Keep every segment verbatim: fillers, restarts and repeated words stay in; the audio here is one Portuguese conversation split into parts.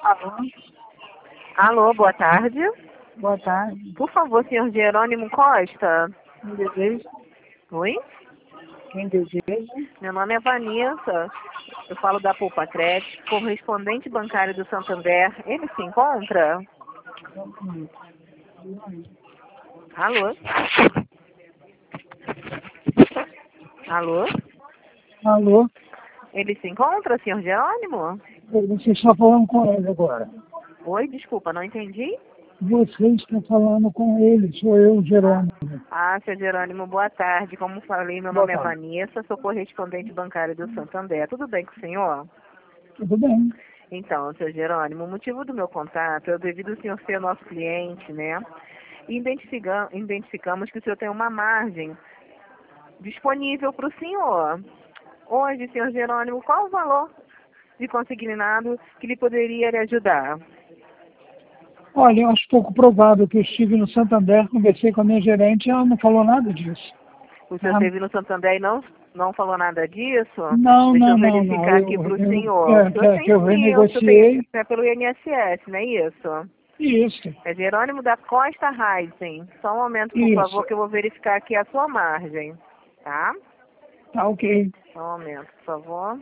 Alô? Alô, boa tarde. Boa tarde. Por favor, senhor Jerônimo Costa. Quem deseja? Oi? Quem deseja? Meu nome é Vanessa. Eu falo da Poupa Crédito, correspondente bancário do Santander. Ele se encontra? Hum. Alô? Alô? Alô? Ele se encontra, senhor Jerônimo? Você está falando com ele agora. Oi, desculpa, não entendi. Você está falando com ele, sou eu, Jerônimo. Ah, senhor Jerônimo, boa tarde. Como falei, meu Boa nome é tarde. Vanessa, sou correspondente bancário do Santander. Tudo bem com o senhor? Tudo bem? Então, senhor Jerônimo, o motivo do meu contato é o devido ao senhor ser nosso cliente, né? E identifica- identificamos que o senhor tem uma margem disponível para o senhor. Hoje, senhor Jerônimo, qual o valor de consignado que lhe poderia lhe ajudar? Olha, eu acho pouco provável que eu estive no Santander, conversei com a minha gerente e ela não falou nada disso. O senhor Tá? esteve no Santander e não, não falou nada disso? Não, Deixa não, eu não, não. verificar aqui Eu, para o eu, senhor. O é, senhor que, tem que eu sim, o senhor tem renegociei. é pelo I N S S, não é isso? Isso, É Jerônimo da Costa Rising. Só um momento, por isso. favor, que eu vou verificar aqui a sua margem. Tá? Tá ok. Só um momento, por favor.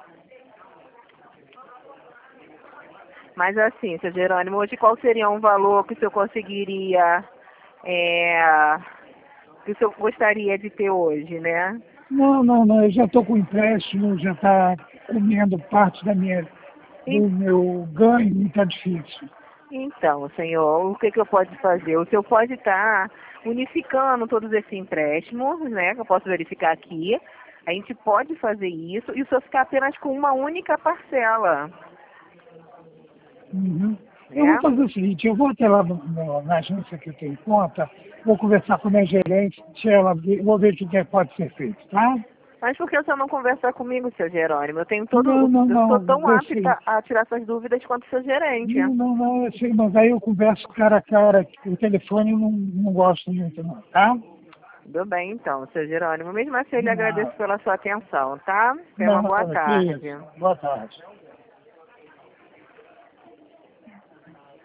Mas assim, seu Jerônimo, hoje qual seria um valor que o senhor conseguiria, é, que o senhor gostaria de ter hoje, né? Não, não, não. Eu já estou com empréstimo, já está comendo parte da minha, En- do meu ganho e está difícil. Então, senhor, o que, que eu posso fazer? O senhor pode estar unificando todos esses empréstimos, né? Que eu posso verificar aqui. A gente pode fazer isso e o senhor ficar apenas com uma única parcela, Uhum. Eu vou né? fazer o seguinte, eu vou até lá no- no- na agência que eu tenho conta, vou conversar com a minha gerente, se ela, ver- vou ver o que é, pode ser feito, tá? Mas por que o senhor não conversa comigo, seu Jerônimo? Eu tenho todo, Não, não, eu sou não, tão eu sei. apta a tirar essas dúvidas quanto o seu gerente. Não, não, não, eu sei, mas aí eu converso cara a cara, o telefone eu não, não gosto muito não, tá? Tudo bem, então, seu Jerônimo. Mesmo assim, eu lhe Não, agradeço pela sua atenção, tá? Tenha uma não, boa que tarde. isso. Boa tarde.